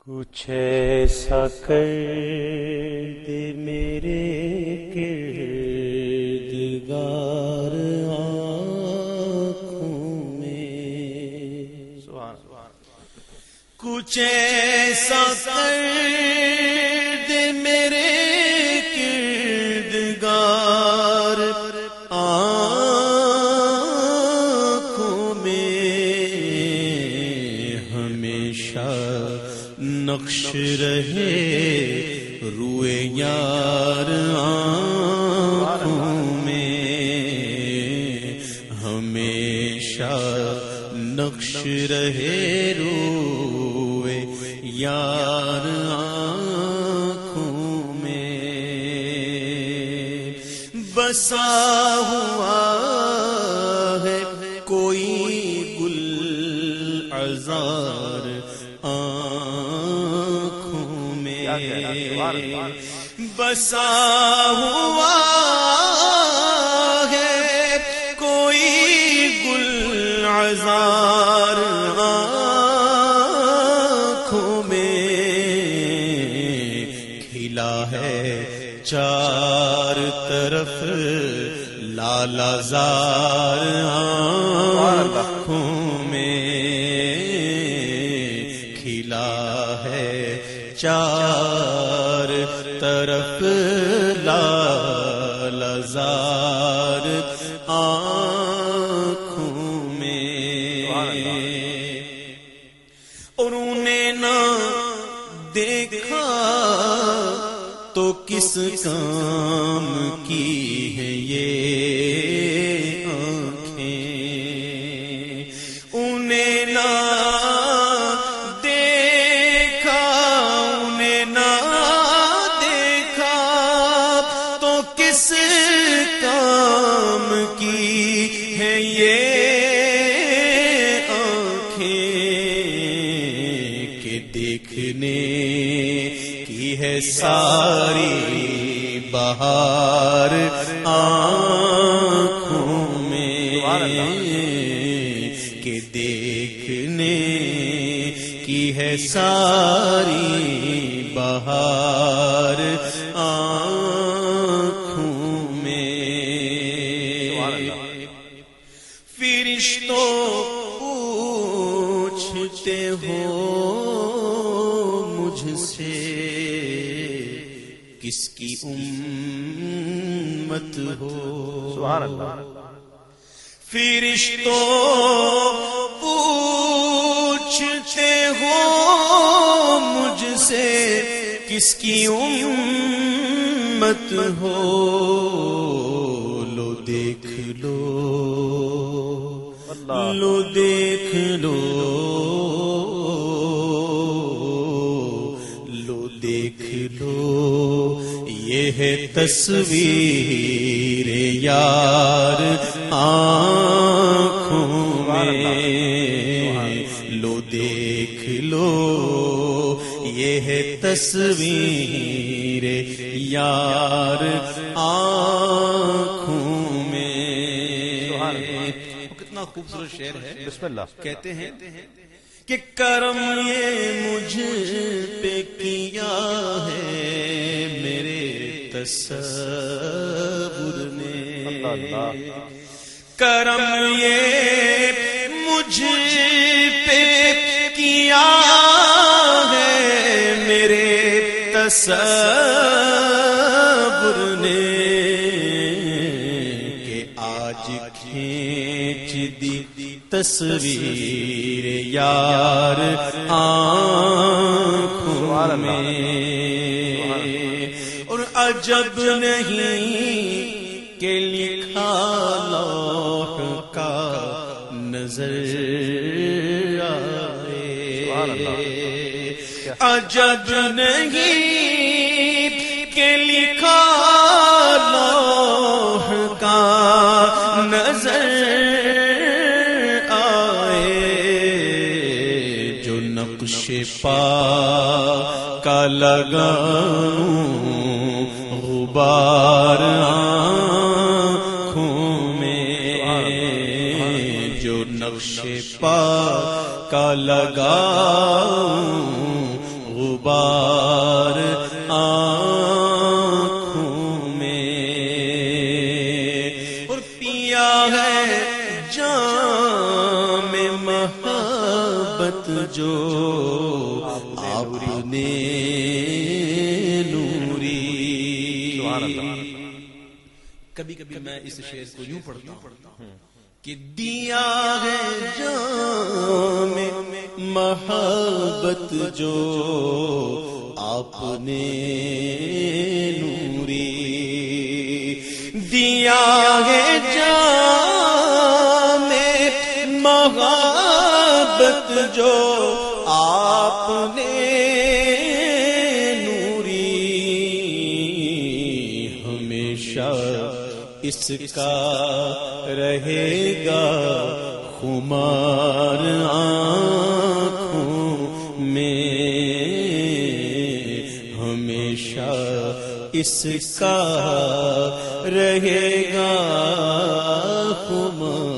کچھ ایسا کر دے میرے کردگار آنکھوں میں، کچھ ایسا کر دے میرے کردگار آنکھوں میں، ہمیشہ نقش رہے روئے یار آنکھوں میں، ہمیشہ نقش رہے روئے یار آنکھوں میں، بسا ہوا ہے کوئی گل عذار آنکھوں میں، بسا ہوا ہے کوئی گل عذار آنکھوں میں، کھلا ہے چار طرف لالا زار آنکھوں میں، کھلا ہے چار طرف لالا زار آنکھوں میں، اور انہیں نہ دیکھا تو کس کام کی ہے یہ آنکھیں، انہیں نہ دیکھا، انہیں نہ دیکھا تو کس کام کی ہے یہ آنکھیں، کہ دیکھنے کی ہے ساری بہار آنکھوں میں، کہ دیکھنے کی ہے ساری بہار آنکھوں میں، فرشتوں پوچھتے ہو مجھ سے کس کی امت ہو، سبحان اللہ، فرشتوں پوچھتے ہو مجھ سے کس کی امت ہو، لو دیکھ لو، لو دیکھ لو، لو دیکھ لو، یہ ہے تصویر یار آنکھوں میں، لو دیکھ لو، یہ ہے تصویر یار آنکھوں میں، کتنا خوبصورت شعر ہے، بسم اللہ، کہتے ہیں کہ کرم یہ مجھ پہ کیا ہے میرے تصور نے، کرم یہ مجھ پہ کیا ہے میرے تصور نے، کہ آج کھینچ دی تصویر یار آنکھوں میں، اور عجب نہیں کہ لکھا لوح کا نظر آئے، عجب نہیں کہ لکھا لوح کا نظر پا کا لگاؤں غبار آنکھوں میں، جو نقش پا کا لگاؤں غبار آنکھوں میں، اور پیا ہے جام محبت جو آپ نے نوری. کبھی کبھی میں اس شعر کو یوں پڑھتا ہوں کہ دیا ہے جام محبت جو آپ نے نوری، دیا ہے جام محبت جو آپ نے نوری، ہمیشہ اس کا رہے گا خمار آنکھوں میں، ہمیشہ اس کا رہے گا خمار